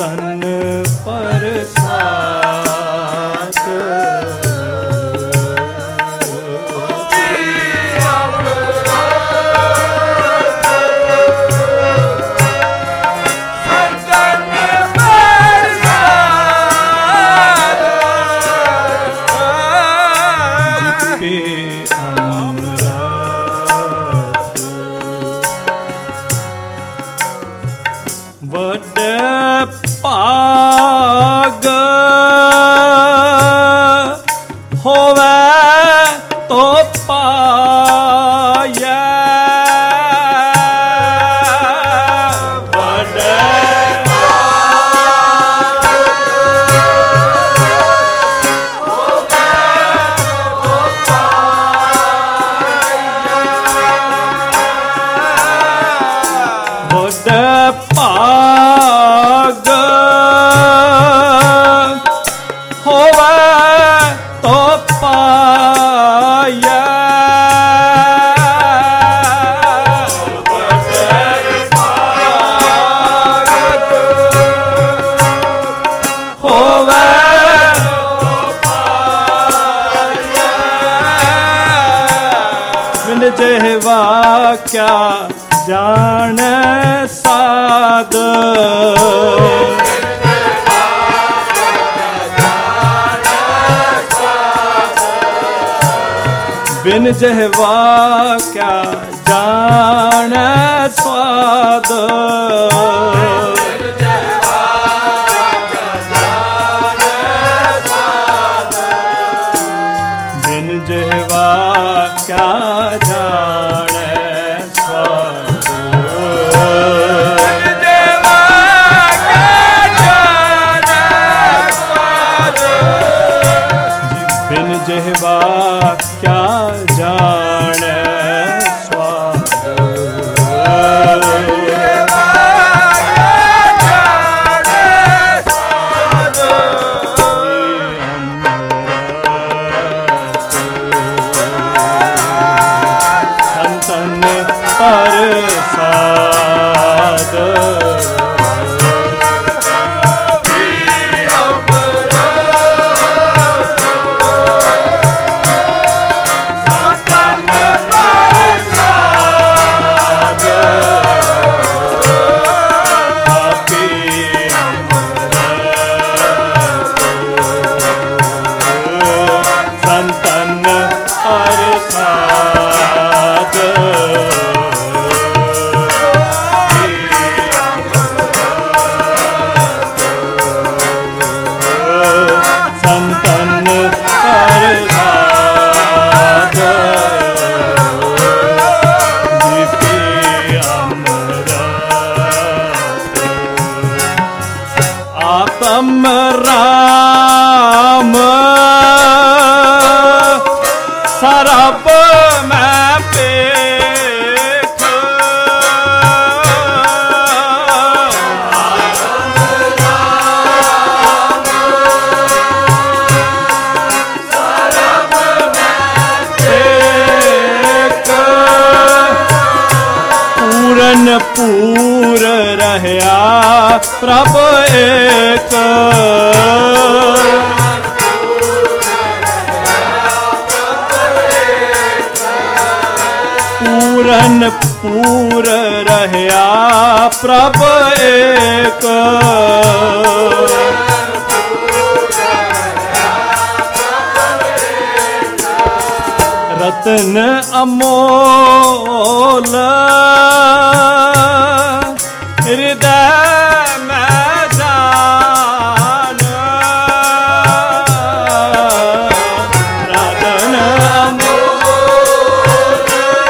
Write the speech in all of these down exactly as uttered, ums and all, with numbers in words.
तन प्रसाद भाग होवे तो पाया बड़े बड़े पाग तो पाया होवे बिन जेवा क्या जान साध बिन जहवा क्या जान स्वाद बिन जहवा क्या जान स्वाद बिन जहवा क्या जान स्वाद संतन प्रसाद आत्म राम सरब मैं पेख पूरन पूर रहया प्रभ एक पूरन पूर रहया प्रभ एक रतन अमोल हृदय में जान रतन अमोल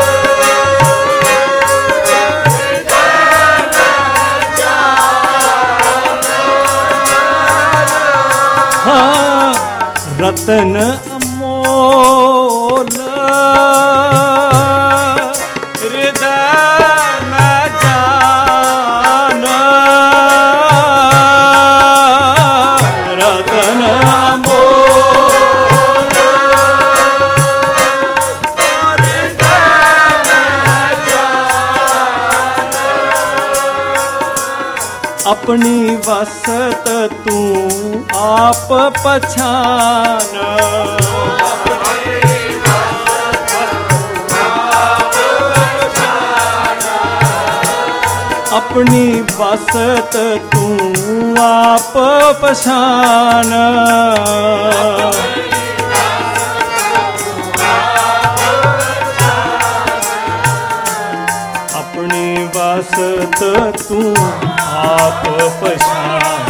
हाँ रतन अमोल अपनी वसत तू आप पछान। अपनी वसत तू आप पछान। अपनी वसत तू आप पछान।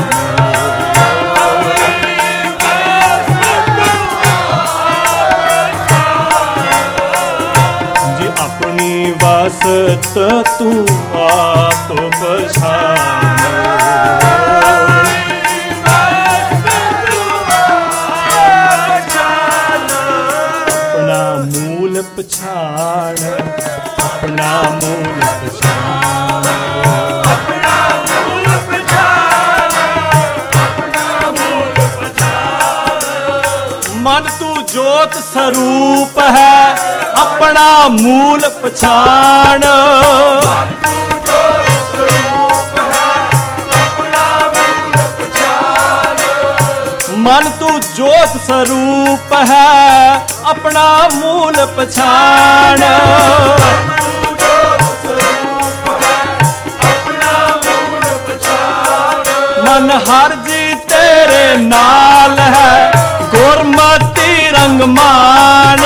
जी अपनी वसत तू आप पछान। अपना मूल पछान। अपना मूल पछान। अपना मूल पछान। अपना मूल पछान। मन तू ज्योत स्वरूप है अपना मूल पछान। मन तू ज्योत स्वरूप है अपना मूल पछान। मन हर जी तेरे नाल है गुरमति रंगमान।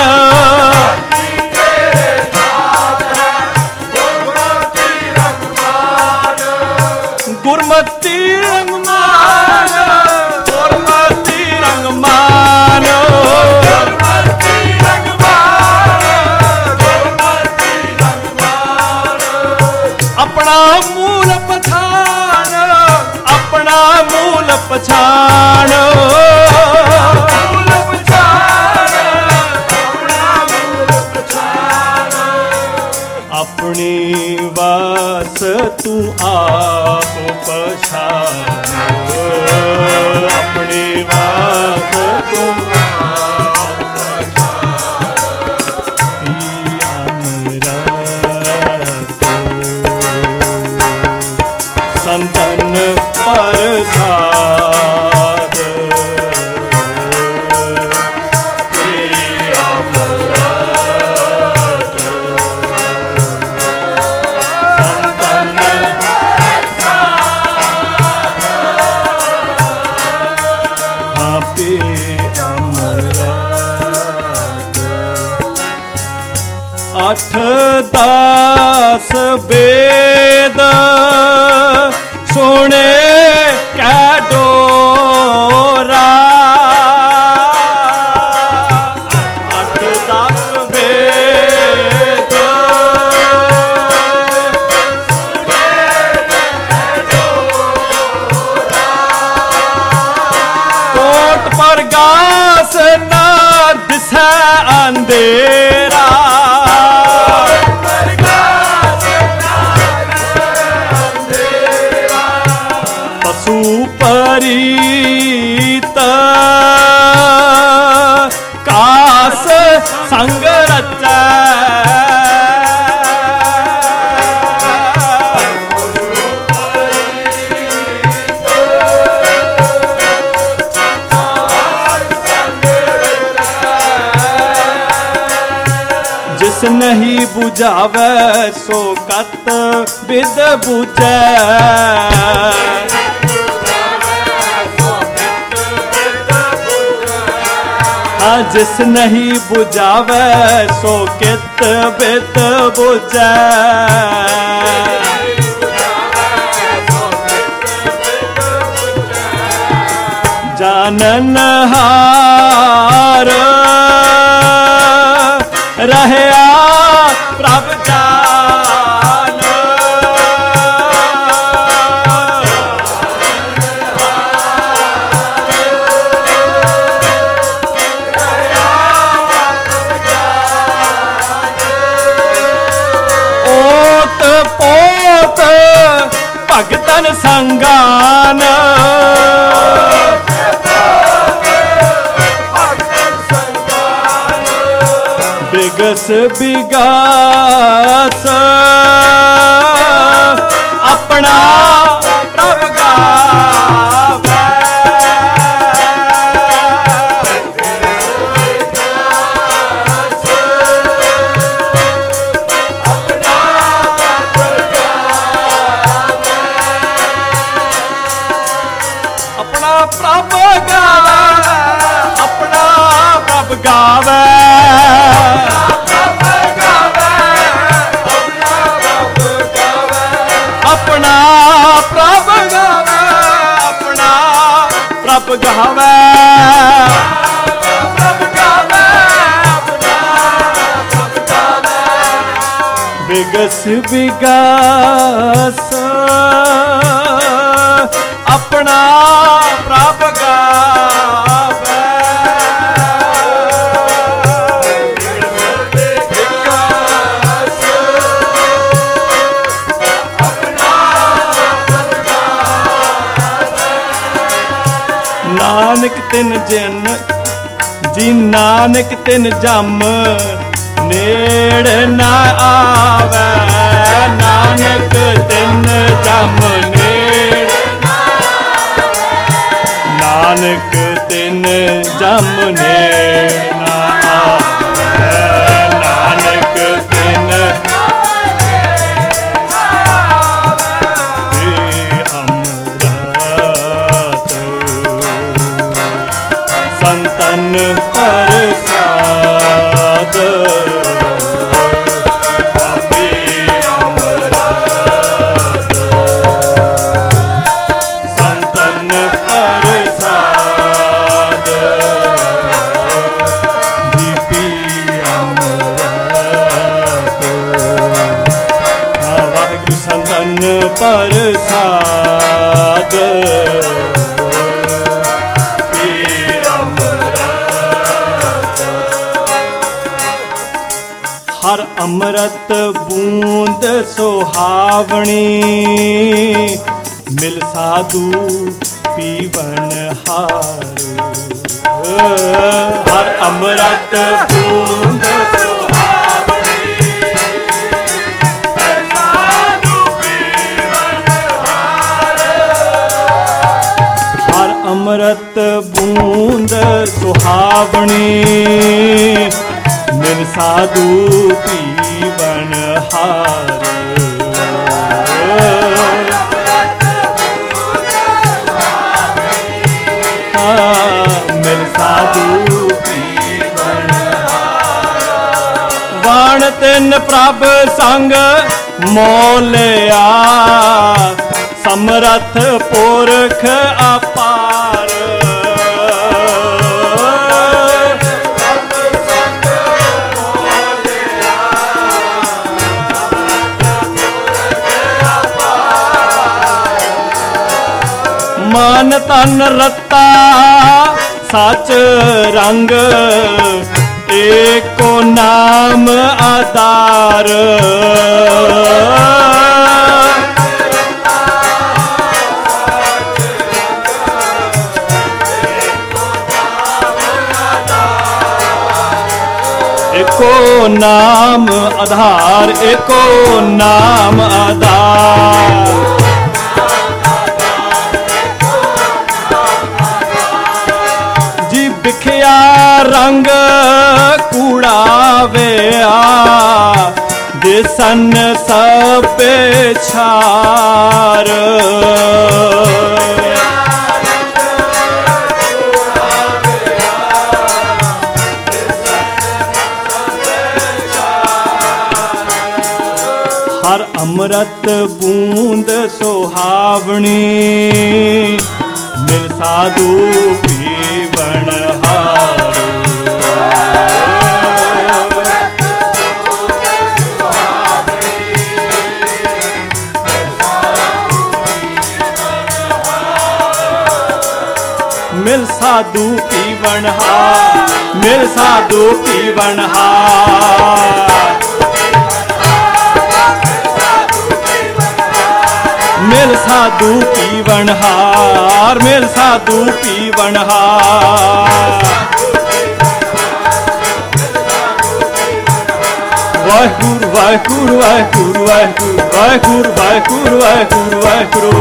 गुरमति रंगमान। गुरमति रंगमान। गुरमति रंगमान। गुरमति रंगमान। अपना मूल पछान। अपना मूल पछान। मूल पछान। अपना मूल पछान। अपनी वास तू आप पछान। अपनी वास तू आप पछान। संतन प्रसाद अठ दास वेद सुने कै डोरा। अठ दास वेद कोट पर गास ना दिसै अंधेरा। परीत कास संग रचै। जिस नहीं बुझावे सो कत विद बुझै। जिस नहीं बुझावे सो कित बित बुझै। जाननहार रहया प्रभ जान। ओत पोत भगतन संगान। बिगस बिगास अपना प्रभ ਪ੍ਰਭ ਗਾਵੇ, ਆਪਣਾ ਪ੍ਰਭ ਗਾਵੇ, ਆਪਣਾ ਪ੍ਰਭ ਗਾਵੇ, ਆਪਣਾ ਪ੍ਰਭ ਗਾਵੇ, ਪ੍ਰਭ ਗਾਵੇ, ਆਪਣਾ ਪ੍ਰਭ ਗਾਵੇ। ਬਿਗਸ ਬਿਗਸ ਆਪਣਾ ਪ੍ਰਭ ਗਾਵੇ, ਨਾਨਕ ਤਿਨ ਜਨ ਜੀ, ਨਾਨਕ ਤਿਨ ਜਮ ਨੇੜੇ ਨਾ ਆਵੇ, ਨਾਨਕ ਤਿਨ ਜਮ ਨੇੜੇ ਨਾ ਆਵੇ, ਨਾਨਕ ਤਿਨ ਜਮ ਨੇੜੇ ਨਾ ਆਵੇ, ਨਾਨਕ ਤਿਨ ਸੰਤਨ ਪ੍ਰਸਾਦ, ਆਪੇ ਅੰਮ੍ਰਿਤ ਸੰਤਨ ਪ੍ਰਸਾਦ, ਦੀਪੀ ਅੰਮ੍ਰਿਤ। ਵਾਹਿਗੁਰੂ ਸੰਤਨ ਪ੍ਰਸਾਦ, ਹਰ ਅੰਮ੍ਰਿਤ ਬੂੰਦ ਸੁਹਾਵਣੀ, ਮਿਲ ਸਾਧੂ ਪੀਵਨ ਹਾਰ। ਹਰ ਅੰਮ੍ਰਿਤ ਬੂੰਦ ਸੁਹਾਵਣੀ, ਮਿਲ ਸਾਧੂ ਪੀਵਨ ਹਾਰ। ਹਰ ਅੰਮ੍ਰਿਤ ਬੂੰਦ ਸੁਹਾਵਣੀ, ਮਿਲ ਸਾਧੂ ਪੀਵਨ ਹਾਰ। ਮਿਲ ਸਾਧੂ ਪੀਵਨ ਹਾਰ। ਵਣ ਤਿਨ ਪ੍ਰਭ ਸੰਗ ਮੋਲਿਆ, ਸਮਰਥ ਪੁਰਖ ਅਪਾਰ। ਮਨ ਤਨ ਰਤਾ ਸਚ ਰੰਗ, ਏਕੋ ਨਾਮ ਆਧਾਰ। ਏਕੋ ਨਾਮ ਆਧਾਰ, ਏਕੋ ਨਾਮ ਆਧਾਰ। ਵਿਖਿਆ ਰੰਗ ਕੂੜਾਵਿਆ, ਦਿਸਨ ਸਭੇ ਛਾਰ। ਹਰ ਅੰਮ੍ਰਿਤ ਬੂੰਦ ਸੁਹਾਵਣੀ, ਮਿਲ ਸਾਧੂ ਪੀਵਨ ਹਾਰ। ਮਿਲ ਸਾਧੂ ਪੀਵਨ ਹਾਰ, ਮਿਲ ਸਾਧੂ ਪੀਵਨ ਹਾਰ। ਮਿਲ ਸਾਧੂ ਪੀਵਨ ਹਾਰ, ਮਿਲ ਸਾਧੂ ਪੀਵਨ ਹਾਰ। ਵਾਹਿਗੁਰੂ ਵਾਹਿਗੁਰੂ ਵਾਹਿਗੁਰੂ ਵਾਹਿਗੁਰੂ ਵਾਹਿਗੁਰੂ ਵਾਹਿਗੁਰੂ ਵਾਹਿਗੁਰੂ ਵਾਹਿਗੁਰੂ।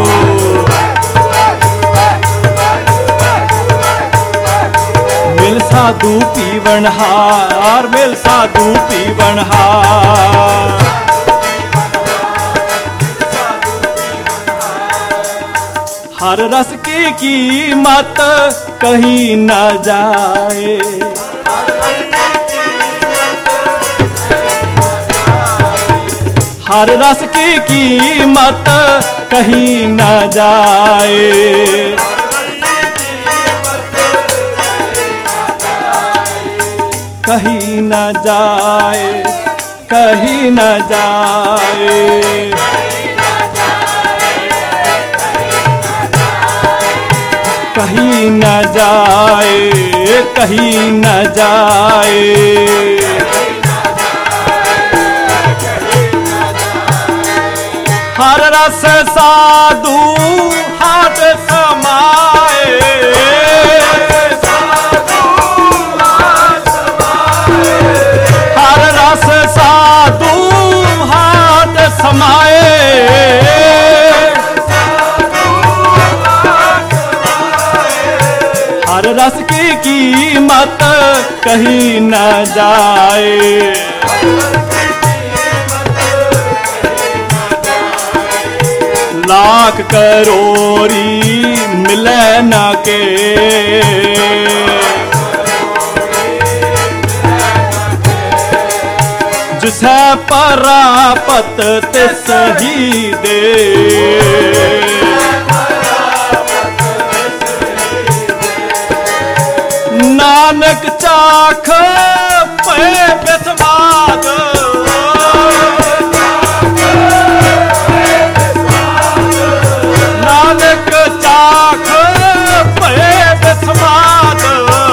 ਮਿਲ ਸਾਧੂ ਪੀਵਨ ਹਾਰ, ਮਿਲ ਸਾਧੂ ਪੀਵਨ ਹਾਰ। हर रस की कीमत कहीं न जाए। हर रस की कीमत कहीं न जाए। कहीं न जाए, कहीं न जाए। कहीं न जाए, कहीं न जाए। हर रस साधु हाथ समाए। हर रस साधु हाथ समाए। हर रस की कीमत कहीं न जाए। लाख करोड़ी मिले न के, जिसे परापत तिस ही दे। नानक चाख पे बिस्वाद। नानक चाख पे बिस्वाद।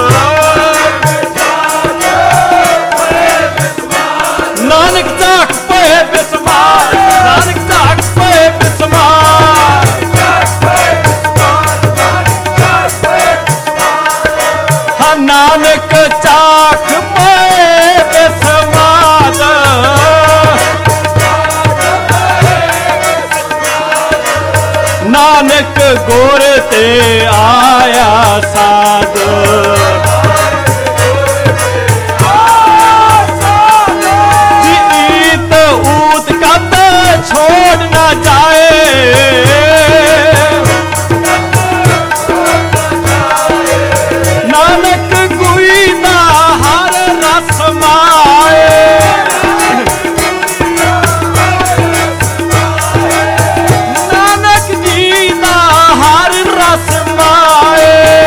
नानक चाख पे बिस्वाद। नानक चाख पे बिस्वाद। हाँ नानक चाख पे बिस्वाद। नानक गुर ते आया साध। जीत ऊत कत छोड़ न जाए। नानक गुईदा हर रस माए। नानक जी दा हर रस माए।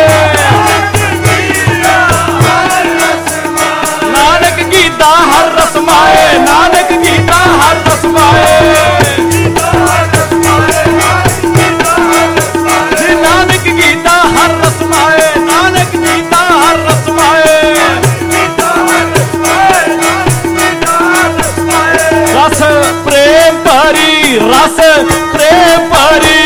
नानक गीता हर रस माए। नानक गीता हर रस माए। नानक गीता हर रस माए। नानक गीता हर रस माए। रस प्रेम भरी, रस प्रेम भरी।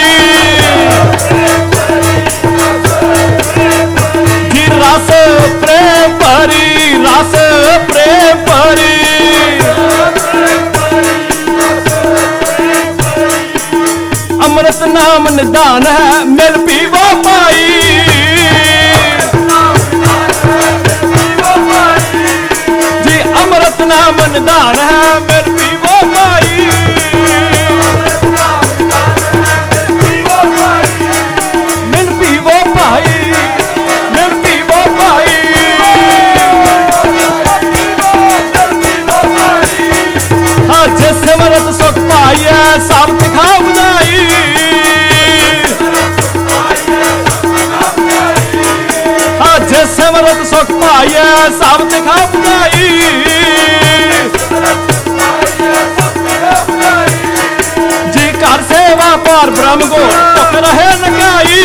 जी रस प्रेम भरी, रस प्रेम भरी। अमृत नाम निदान है मिल पीवो पाई। जी अमृत नाम निदान है मिल पीवो पाई। मिल पीवो पाई। मिल पीवो पाई। हाँ जिस अमृत सुख पाइए सब दिखा बुझाई। हाँ जिस अमृत सुख पाइए सब दिखा बुझाई। जी कर सेवा पर ब्रह्म को तुक रहे नगाई।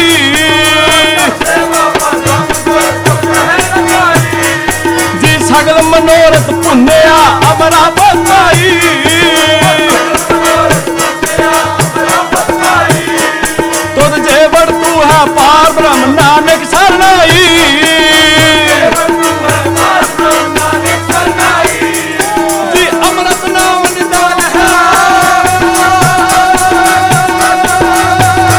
जी सगल मनोरथ पुण्या अमरा बताई। तुद जे बड़ तू है पार ब्रह्म नानक शरणाई। जी अमृत नाम निदान है।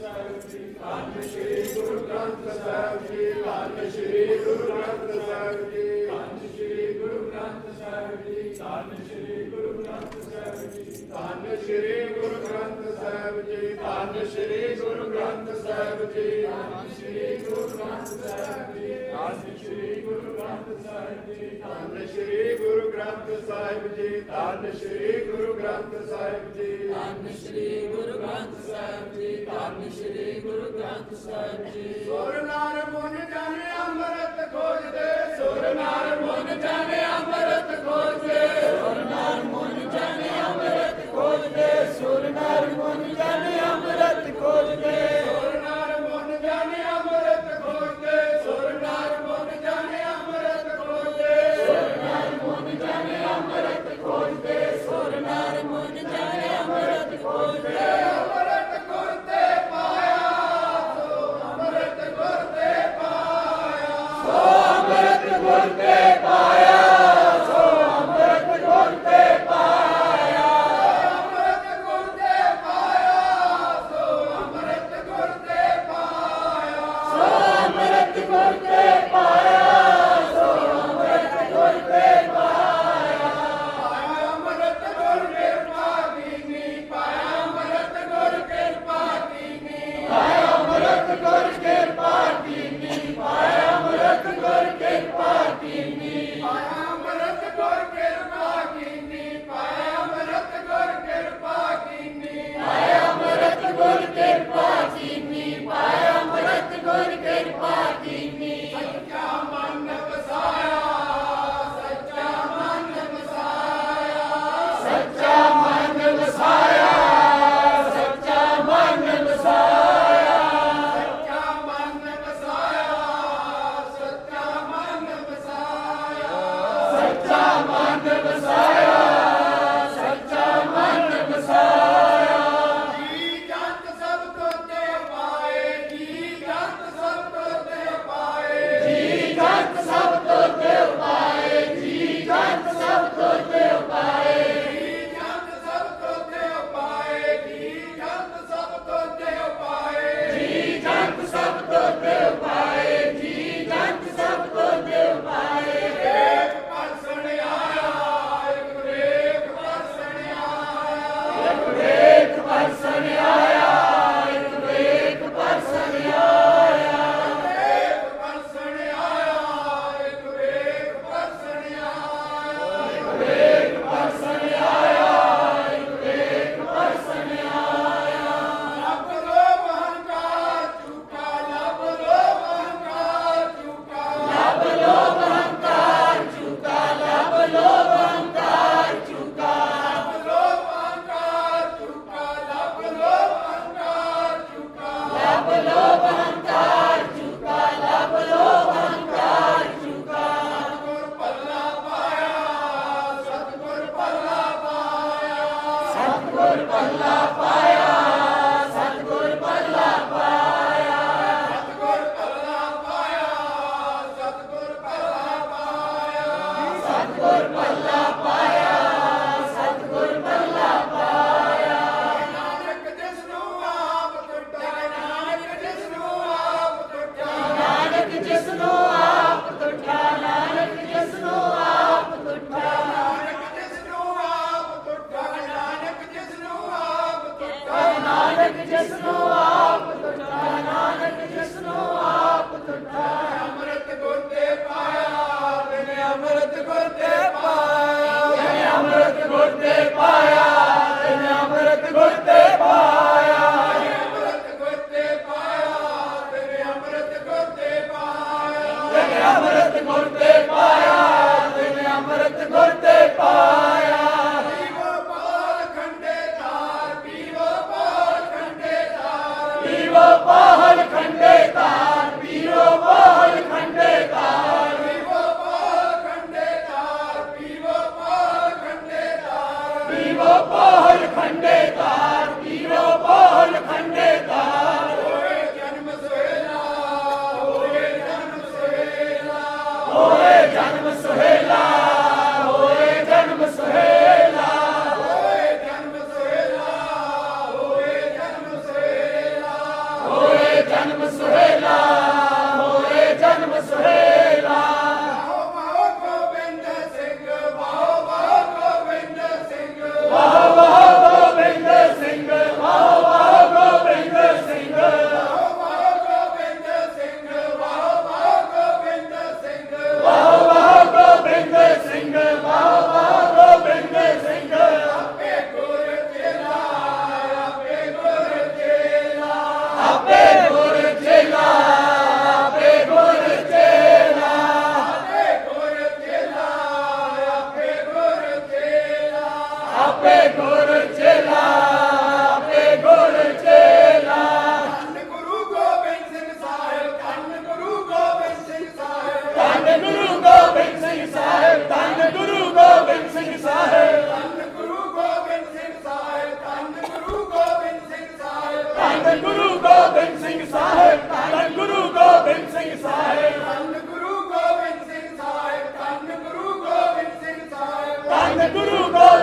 ਧੰਨ ਸ਼੍ਰੀ ਗੁਰੂ ਗ੍ਰੰਥ ਸਾਹਿਬ ਜੀ, ਧੰਨ ਸ਼੍ਰੀ ਗੁਰੂ ਗ੍ਰੰਥ ਸਾਹਿਬ ਜੀ, ਧੰਨ ਸ਼੍ਰੀ ਗੁਰੂ ਗ੍ਰੰਥ ਸਾਹਿਬ ਜੀ, ਧੰਨ ਸ਼੍ਰੀ ਗੁਰੂ ਗ੍ਰੰਥ ਸਾਹਿਬ ਜੀ, ਧੰਨ ਸ਼੍ਰੀ ਗੁਰੂ ਗ੍ਰੰਥ ਸਾਹਿਬ ਜੀ, ਧੰਨ ਸ਼੍ਰੀ ਗੁਰੂ ਗ੍ਰੰਥ ਸਾਹਿਬ ਜੀ, ਧੰਨ ਸ਼੍ਰੀ ਗੁਰੂ ਗ੍ਰੰਥ ਸਾਹਿਬ ਜੀ, ਧੰਨ ਸ਼੍ਰੀ ਗੁਰੂ ਗ੍ਰੰਥ ਸਾਹਿਬ ਜੀ, ਧੰਨ ਸ਼੍ਰੀ ਗੁਰੂ ਗ੍ਰੰਥ ਸਾਹਿਬ ਜੀ, ਧੰਨ ਸ਼੍ਰੀ ਗੁਰੂ ਗ੍ਰੰਥ ਸਾਹਿਬ ਜੀ, ਧੰਨ ਸ਼੍ਰੀ ਗੁਰੂ ਗ੍ਰੰਥ ਸਾਹਿਬ ਜੀ, ਧੰਨ ਸ਼੍ਰੀ ਗੁਰੂ ਗ੍ਰੰਥ ਸਾਹਿਬ ਜੀ। ਸੁਰ ਨਾਰ ਮੁਨ ਜਾਣੇ ਅੰਮ੍ਰਿਤ ਖੋਜਦੇ, ਸੁਰ ਨਾਰ ਮੁਨ ਜਾਣੇ ਅੰਮ੍ਰਿਤ ਖੋਜਦੇ, ਸੁਰ ਨਾਰ ਮੁਨ ਜਾਣੇ ਅੰਮ੍ਰਿਤ ਖੋਜਦੇ, ਸੁਰ ਨਾਰ ਮੁਨ ਜਾਣੇ ਅੰਮ੍ਰਿਤ ਖੋਜਦੇ, ਸੁਰ ਨਾਰ ਮੁਨ ਜਾਣੇ ਅੰਮ੍ਰਿਤ ਖੋਜਦੇ, ਸੁਰ ਨਾਰ ਮੁਨ ਜਾਣੇ ਅੰਮ੍ਰਿਤ ਖੋਜਦੇ, ਸੁਰ ਨਾਰ ਮੁਨ ਜਾਣੇ ਅੰਮ੍ਰਿਤ ਖੋਜਦੇ, ਸੁਰ ਨਾਰ ਮੁਨ ਜਾਣੇ ਅੰਮ੍ਰਿਤ ਖੋਜਦੇ। ਅੰਮ੍ਰਿਤ ਗੁਰ ਤੇ ਪਾਇਆ, ਸੋ ਅੰਮ੍ਰਿਤ ਗੁਰ ਤੇ ਪਾਇਆ, ਸੋ ਅੰਮ੍ਰਿਤ ਗੁਰ ਤੇ ਪਾਇਆ, ਸੋ ਅੰਮ੍ਰਿਤ ਗੁਰ ਤੇ ਪਾਇਆ, ਅੰਮ੍ਰਿਤ ਗੁਰ ਤੇ ਪਾਇਆ, ਸੋ ਅੰਮ੍ਰਿਤ ਗੁਰ ਤੇ ਪਾਇਆ, ਸੋ ਅੰਮ੍ਰਿਤ ਗੁਰ ਤੇ ਪਾਇਆ, ਸੋ ਅੰਮ੍ਰਿਤ ਗੁਰ ਤੇ ਪਾਇਆ। ਪਾਇਆ ਅੰਮ੍ਰਿਤ ਗੁਰ ਕਿਰਪਾ ਕੀਨੀ, ਪਾਇਆ ਅੰਮ੍ਰਿਤ ਗੁਰ ਕਿਰਪਾ ਕੀਨੀ, ਪਾਇਆ ਅੰਮ੍ਰਿਤ ਗੁਰ ਕਿਰਪਾ ਕੀਨੀ, ਪਾਇਆ ਅੰਮ੍ਰਿਤ ਗੁਰ ਕਿਰਪਾ ਕੀਨੀ, ਪਾਇਆ ਅੰਮ੍ਰਿਤ ਗੁਰ ਕਿਰਪਾ ਕੀਨੀ, ਪਾਇਆ ਅੰਮ੍ਰਿਤ ਗੁਰ ਕਿਰਪਾ ਕੀਨੀ, ਪਾਇਆ ਅੰਮ੍ਰਿਤ ਗੁਰ ਕਿਰਪਾ ਕੀਨੀ, ਪਾਇਆ ਅੰਮ੍ਰਿਤ ਗੁਰ ਕਿਰਪਾ ਕੀਨੀ। ਸੱਚਾ ਮਨ ਵਸਾਇਆ, ਸੱਚਾ ਮਨ ਵਸਾਇਆ, ਸੱਚਾ ਮਨ ਵਸਾਇਆ, ਸੱਚਾ ਮਨ ਵਸਾਇਆ, ਸੱਚਾ ਮਨ ਵਸਾਇਆ, ਸੱਚਾ ਮਨ ਵਸਾਇਆ, ਸੱਚਾ ਮਨ ਵਸਾਇਆ, ਸੱਚਾ ਮਨ ਵਸਾਇਆ। ਜੀ ਜੰਤ ਸਭ ਤੋਂ ਤੇ ਪਾਏ, ਜੀ ਜੰਤ ਸਭ ਤੋਂ ਤੇ ਪਾਏ, ਜੀ ਜੰਤ ਸਭ ਤੋਂ ਤੇ ਪਾਏ, ਜੀ ਜੰਤ ਸਭ ਤੋਂ ਤੇ ਪਾਏ, ਜੀ ਜੰਤ ਸਭ ਤੋਂ ਤੇ ਪਾਏ, ਜੀ ਜੰਤ ਸਭ ਤੋਂ ਤੇ ਪਾਏ, ਜੀ ਜੰਤ ਸਭ ਤੋਂ ਤੇ ਪਾਏ, ਜੀ ਜੰਤ ਸਭ ਤੋਂ ਤੇ ਪਾਏ। ਏਕ ਪਰਸਣ ਆਇਆ,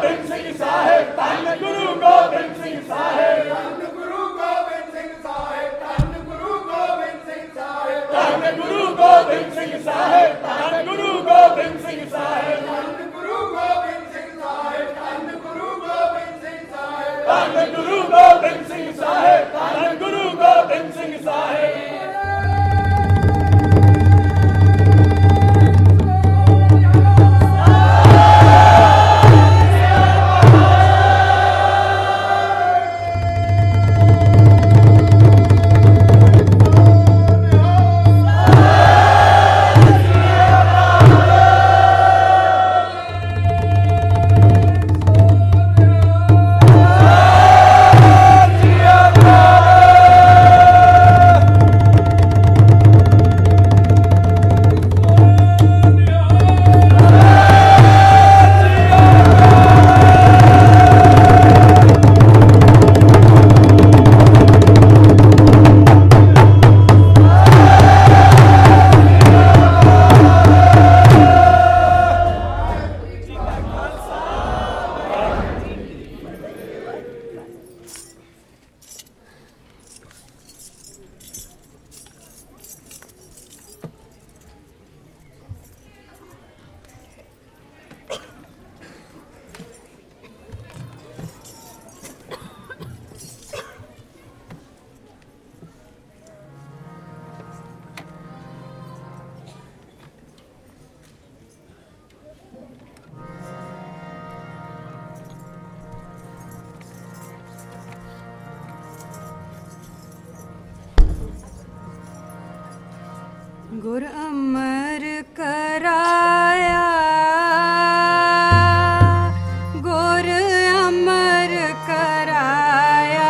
ਗੋਬਿੰਦ ਸਿੰਘ ਸਾਹਿਬ ਧੰਨ ਗੁਰੂ ਗੋਬਿੰਦ ਸਿੰਘ ਸਾਹਿਬ ਧੰਨ ਗੁਰੂ ਗੋਬਿੰਦ ਸਿੰਘ ਸਾਹਿਬ ਧੰਨ ਗੁਰੂ ਗੋਬਿੰਦ ਸਿੰਘ ਸਾਹਿਬ ਧੰਨ ਗੁਰੂ ਗੋਬਿੰਦ ਸਿੰਘ ਸਾਹਿਬ ਧੰਨ ਗੁਰੂ ਗੋਬਿੰਦ ਸਿੰਘ ਸਾਹਿਬ ਧੰਨ ਗੁਰੂ ਗੋਬਿੰਦ ਸਿੰਘ ਸਾਹਿਬ ਧੰਨ ਗੁਰੂ ਗੋਬਿੰਦ ਸਿੰਘ ਸਾਹਿਬ ਧੰਨ ਗੁਰੂ ਗੋਬਿੰਦ ਸਿੰਘ ਸਾਹਿਬ ਧੰਨ ਗੁਰੂ ਗੋਬਿੰਦ ਸਿੰਘ ਸਾਹਿਬ ਗੁਰ ਅਮਰ ਕਰਾਇਆ ਗੁਰ ਅਮਰ ਕਰਾਇਆ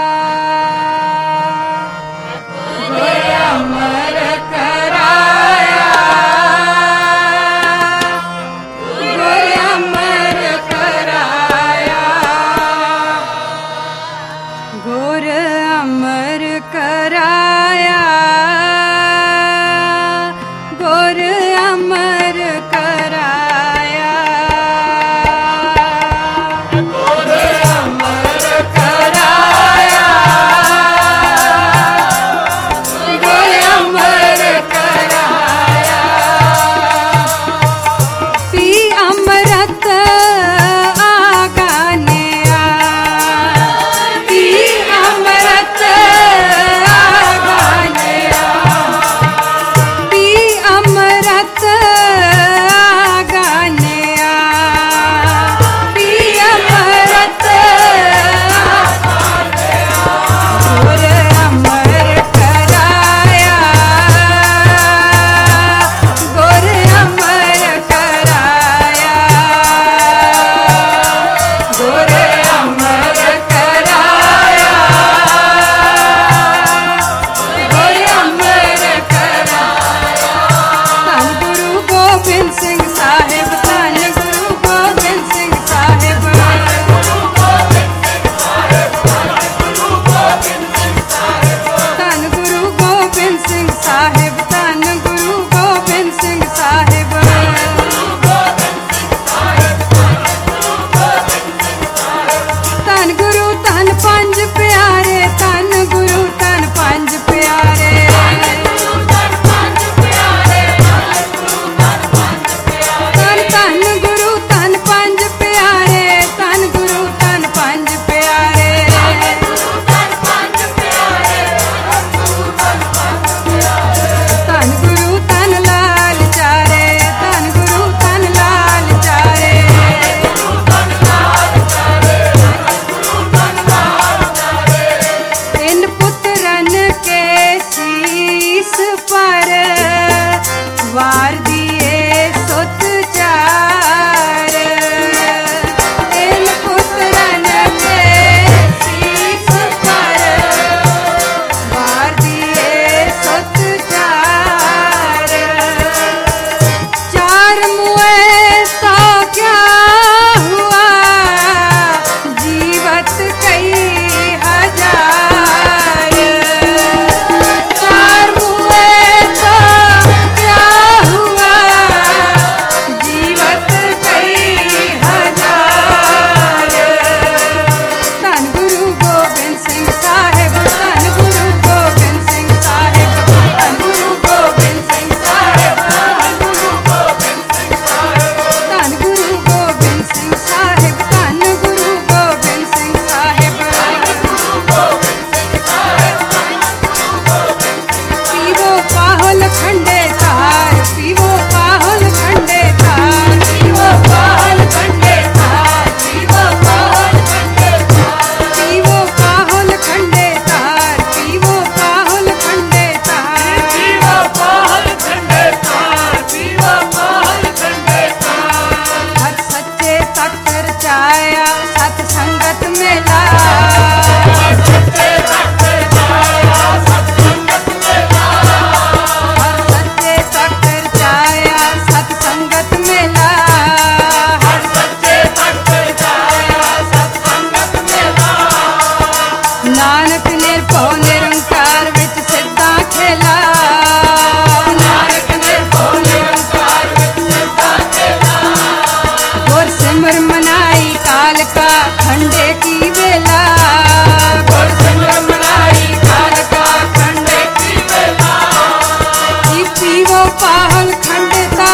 ਗੁਰ ਅਮਰ ਕਰਾਇਆ ਗੁਰ ਅਮਰ ਕਰਾਇਆ ਗੁਰ ਅਮਰ ਕਰਾਇਆ ਗੁਰ ਅਮਰ समर मनाई काल का खंडे की बेला घोर समर मनाई काल का खंडे की बेला पीवो पाहल खंडता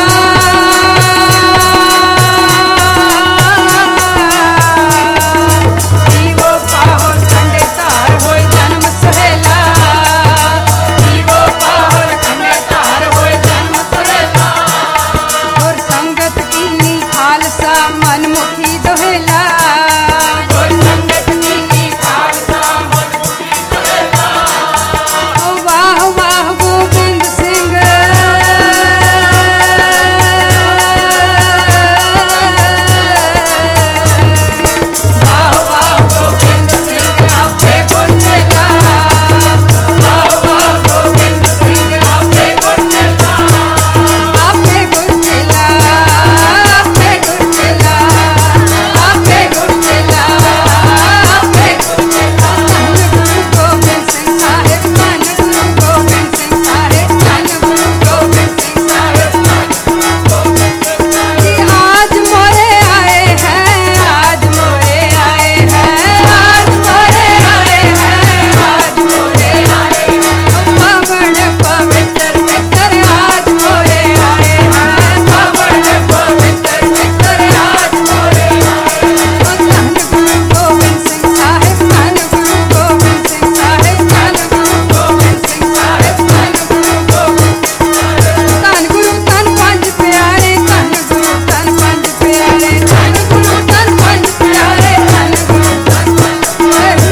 पीवो पाहल खंडेतार होय जन्म सहेला जीवो पाहल खंडेतार होय जन्म सहेला और संगत कीनी खालसा मनमुखी दोहेला घोर संगत कीनी खालसा मनमुखी दोहेला ओ वाह वाह गोविंद सिंह वाह वाह गोविंद सिंह आपे गुणेला वाह वाह गोविंद सिंह आपे गुणेला आपे गुरचेला आपे गुरचेला आपे गुरचेला आपे गुरचेला गुरु गोविंद सिंह साहिब मन गुरु गोविंद सिंह साहिब मन गुरु गोविंद सिंह साहिब जी आज मोरे आए हैं आज मोरे आए हैं आज मोरे आए हैं आज मोरे आए हैं पवन पवित्र मित्र आज मोरे आए हैं पवन पवित्र मित्र आज मोरे आए धन गुरु गोविंद सिंह साहिब धन गुरु गोविंद सिंह साहिब धन गुरु गोविंद सिंह साहिब धन गुरु गोविंद धन गुरु धन पंज प्यारे धन गुरु धन पंज प्यारे धन गुरु धन पंज प्यारे धन गुरु धन पंज प्यारे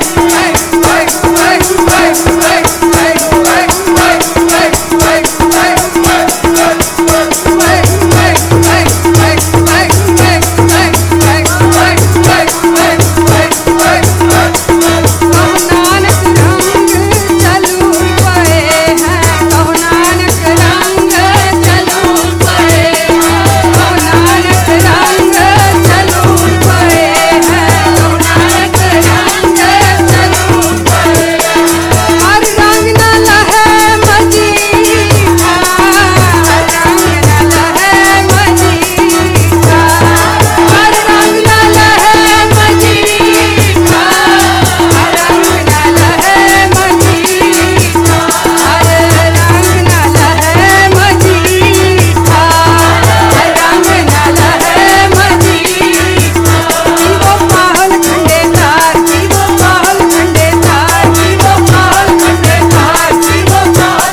कहो नानक रंग चलू पए हैं कहो नानक रंग चलू पए हैं कहो नानक रंग चलू पए हैं कहो नानक रंग चलू पए हर रंग न लहे मजी हर रंग न लहे मजी हर रंग न लहे मजी हर रंग न लहे मजी हर रंग न लहे मजी हर रंग न लहे मजी जीवो पाहल खंडेतार जीवो पाहल खंडेतार जीवो पाहल खंडेतार जीवो पाहल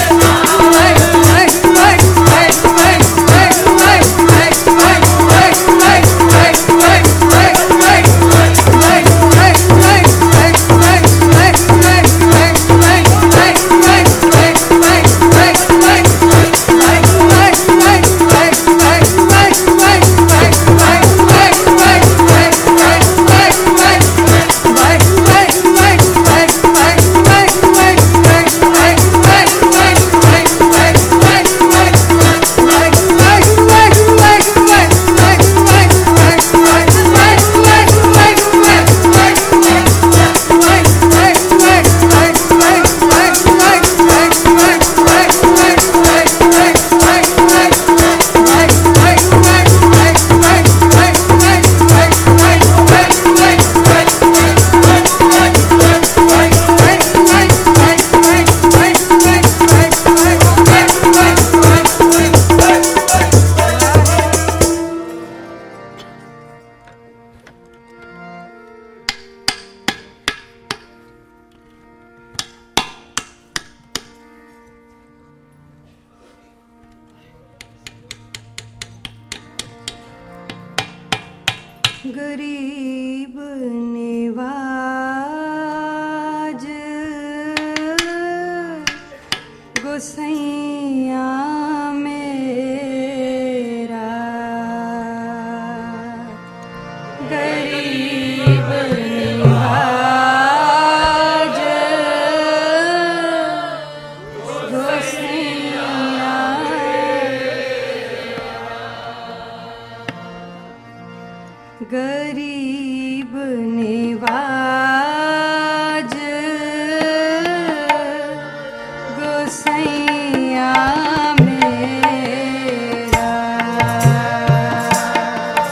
गरीब निवाज गोसैया मेरा गरीब निवाज गोसैया गरीब निवाज गोसैया मेरा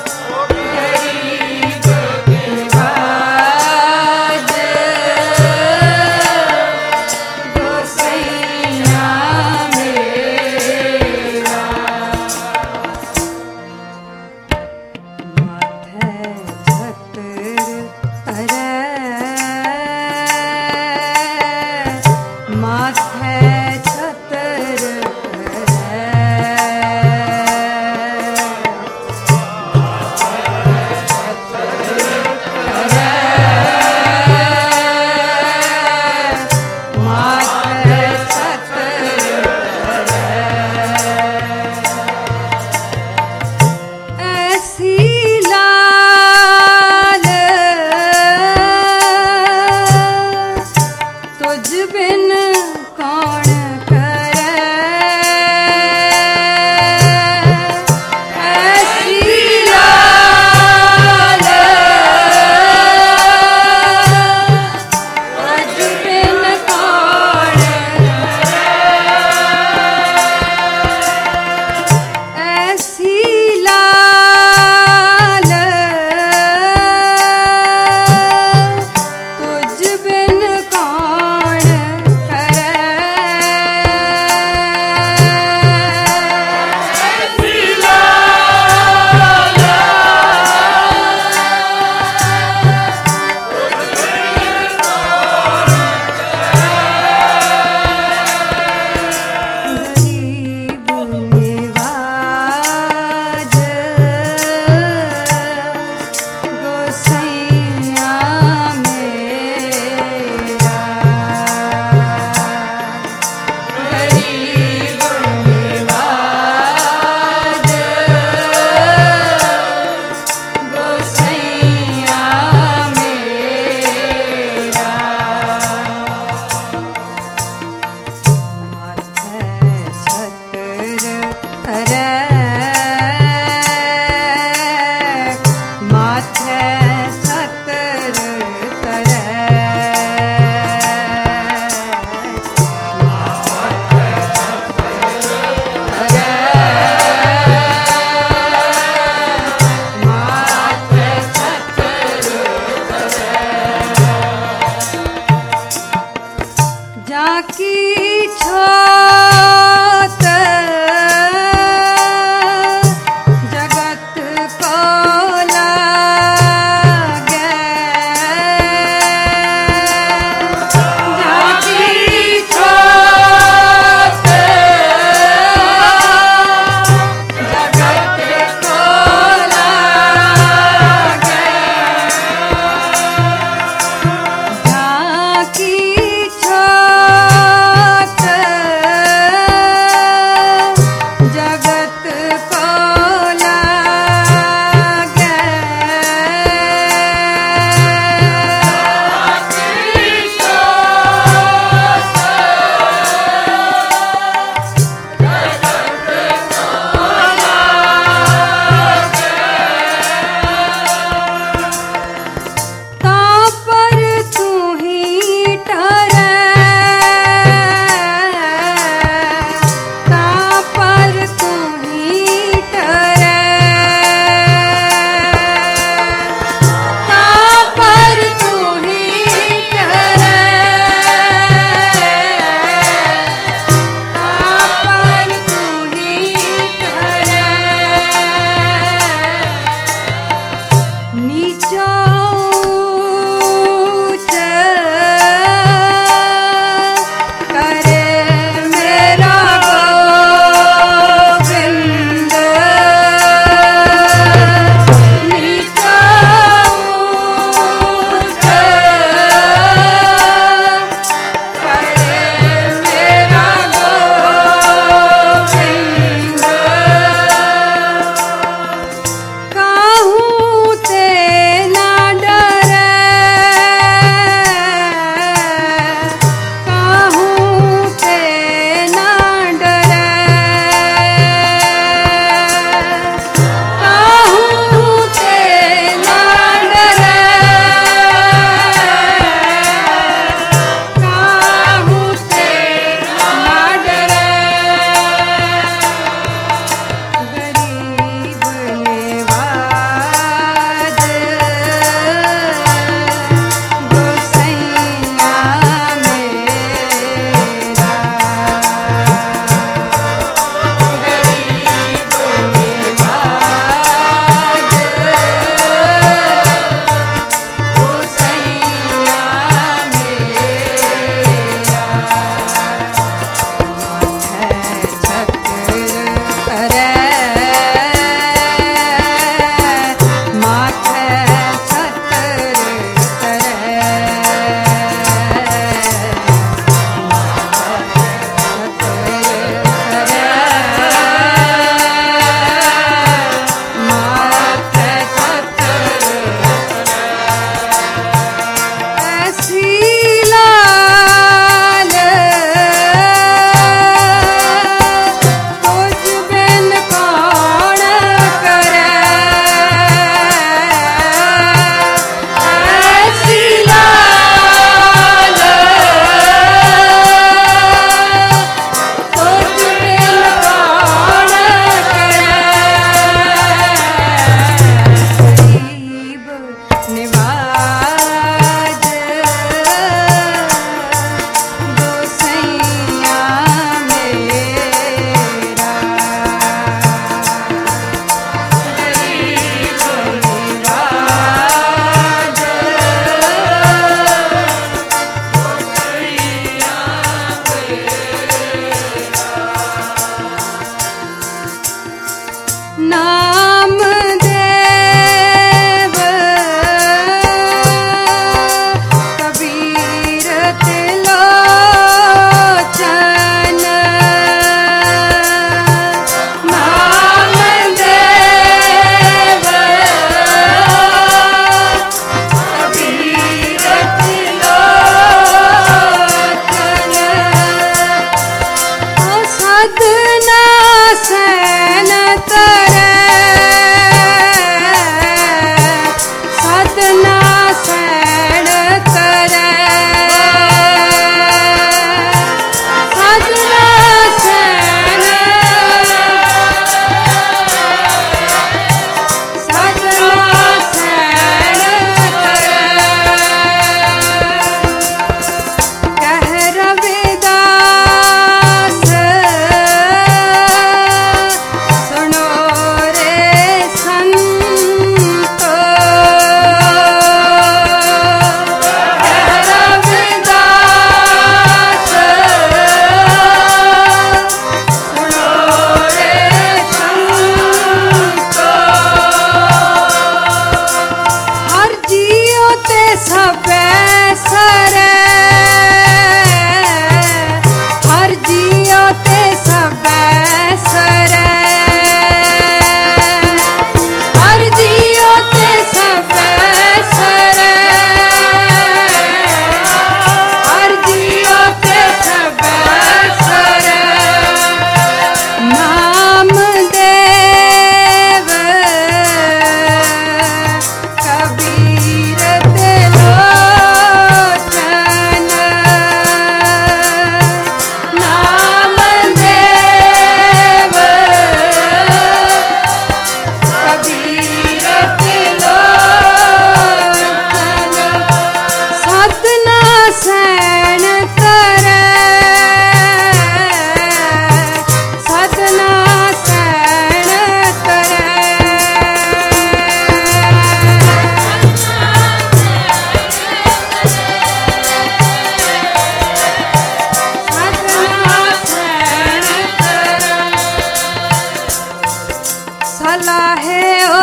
है ओ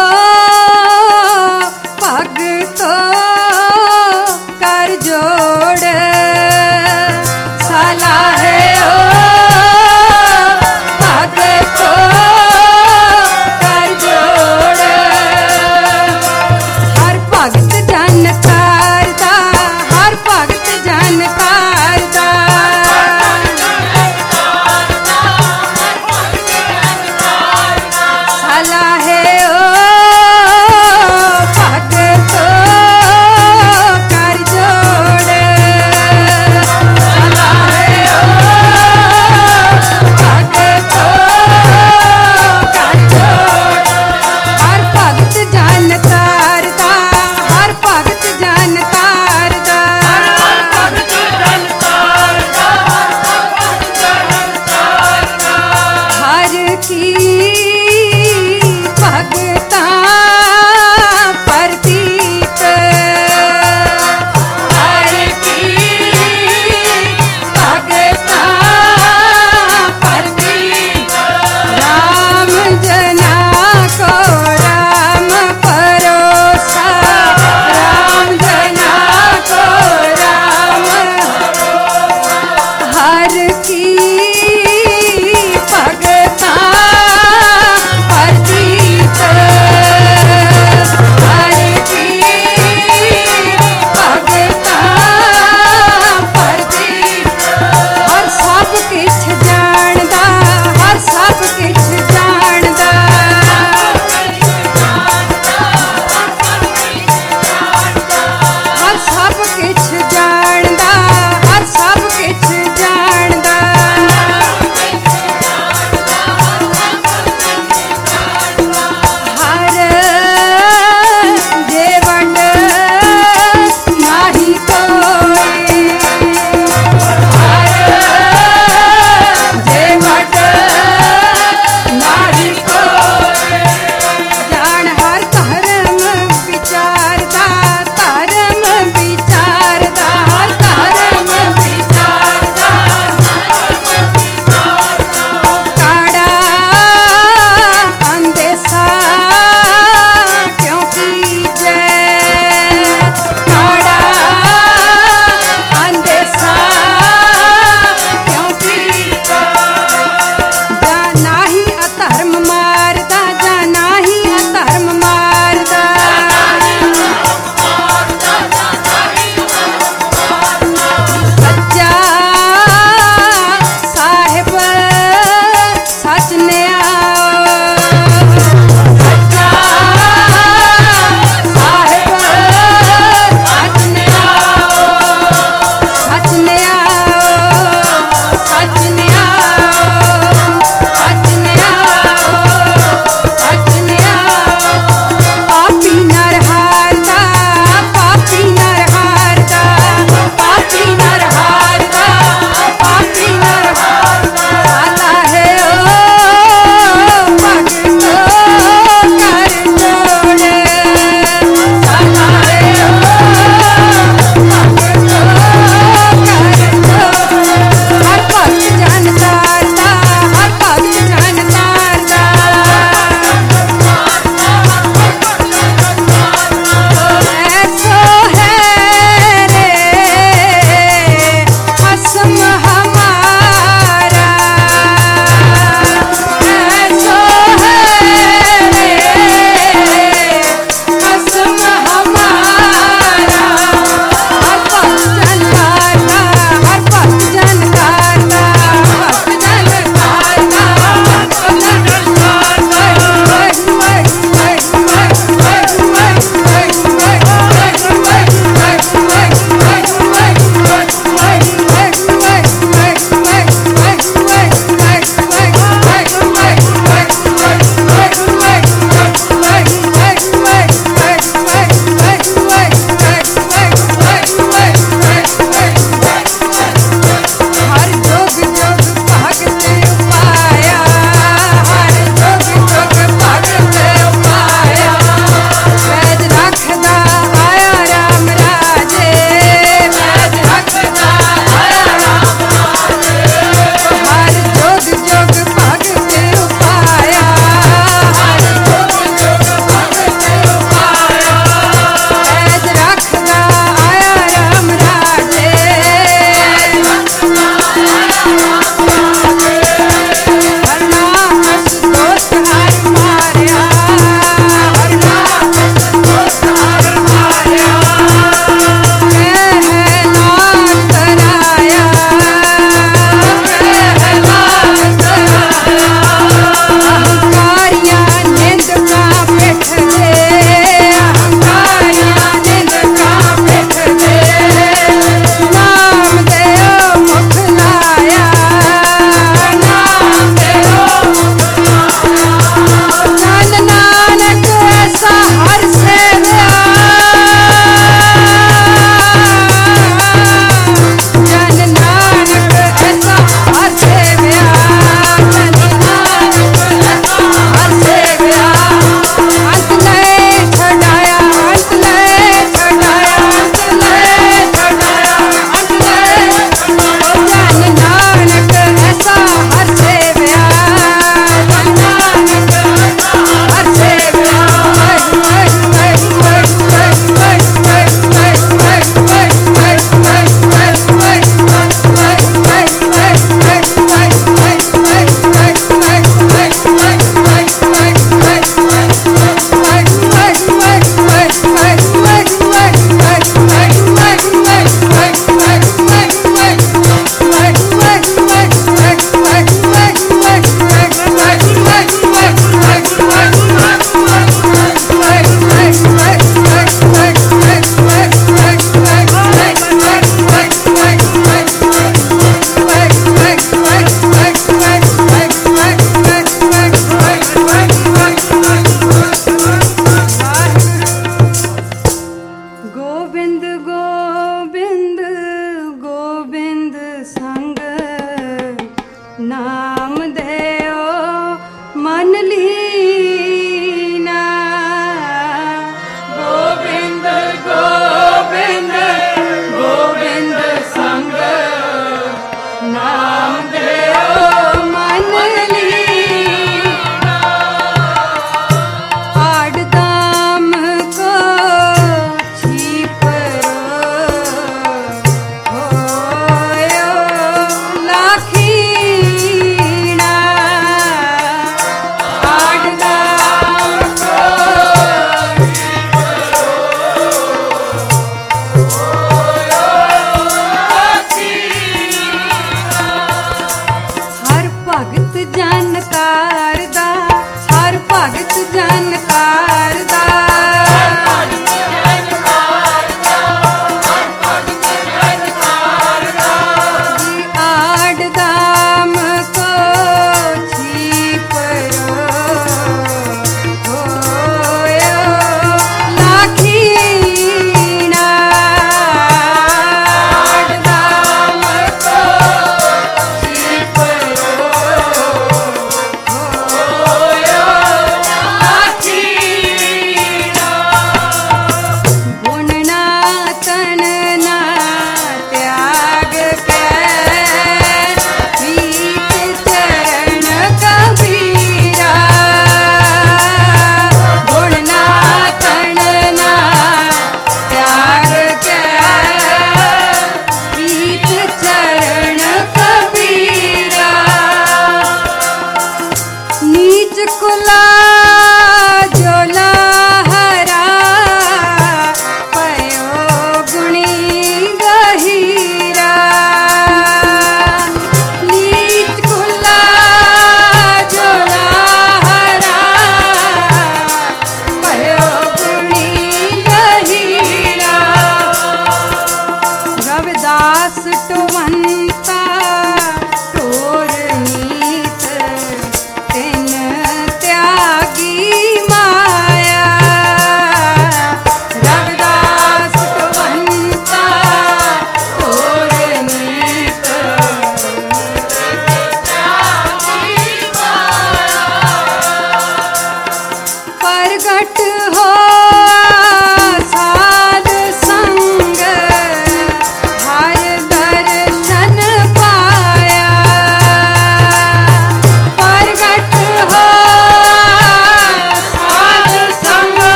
भगतो कर जोड़ साला है ओ भगतो कर जोड़ हर भगत जानकार दा हर भगत जानकार दा साला है ओ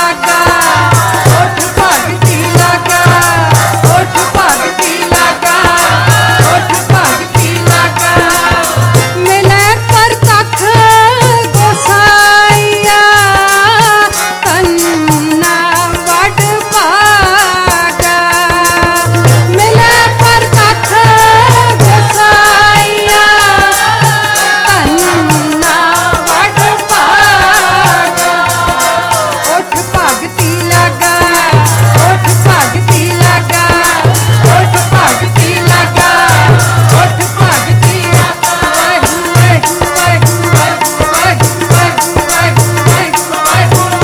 लागा ओठ भगती लागा ओठ भगती लागा ओठ भगती लागा मिले पर तख गोसाइया तन्ना वड भागा मिले पर तख गोसाइया तन्ना वड भागा ओठ भगती लागा ओठ भगती लागा ओठ भगती लागा ओठ भगती वाहिगुरू वाहिगुरू वाहिगुरू वाहिगुरू वाहिगुरू वाहिगुरू वाहिगुरू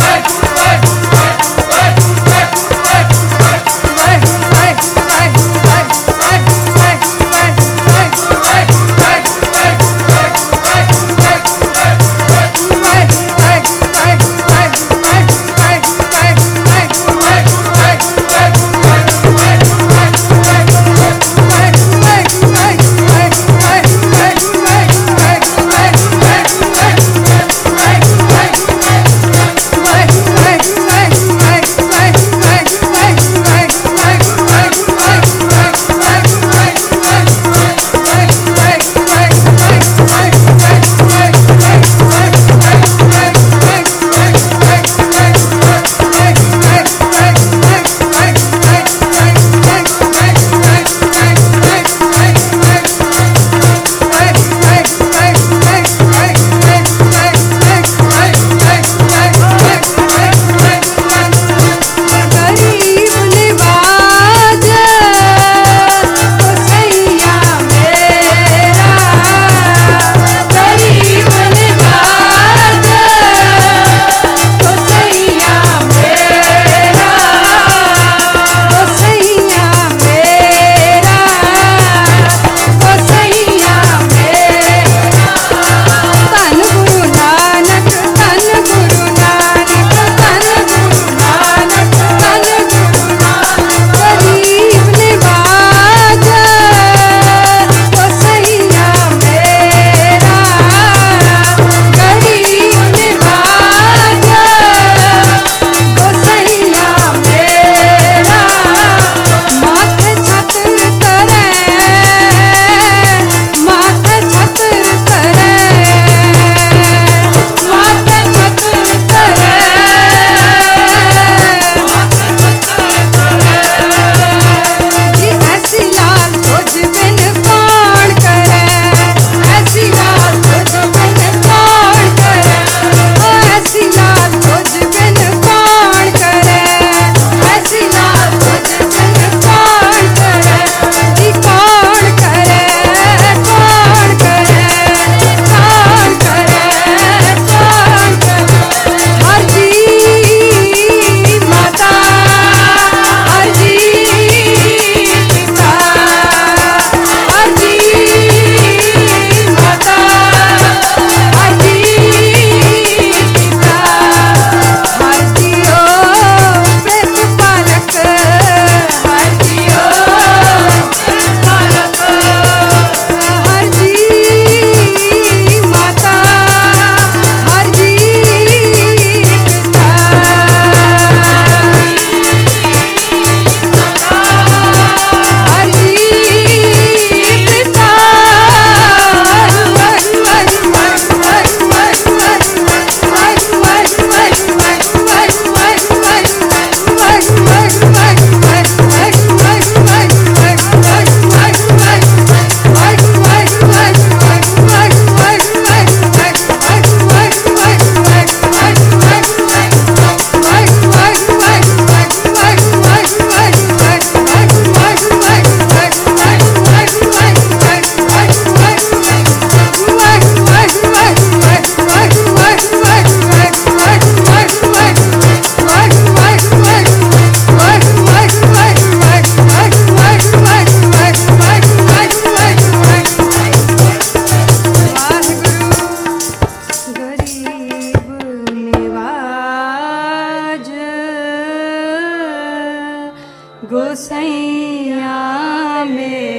गरीब निवाज गोसैया मेरा गरीब निवाज गोसैया मेरा गोसैया मेरा गोसैया मेरा धन गुरु नानक धन गुरु नानक धन गुरु नानक धन गुरु नानक गरीब निवाज गोसैया मेरा गरीब निवाज गोसैया मेरा माथे छत्र करे माथे छत्र करे माथे छत्र करे जी ऐसी लाल तुझ बिन कौन करे ऐसी लाल तुझ बिन कौन करे ओ ऐसी लाल तुझ बिन कौन करे ऐसी लाल तुझ बिन कौन करे जी कौन करे कौन करे कौन करे कौन करे हर जी माता हर जी पिता हर जी माता हर जी पिता हर जियो प्रतिपालक हर जियो प्रतिपालक हर जी माता हर जी पिता हर जी पिता गरीब निवाज गोसैया में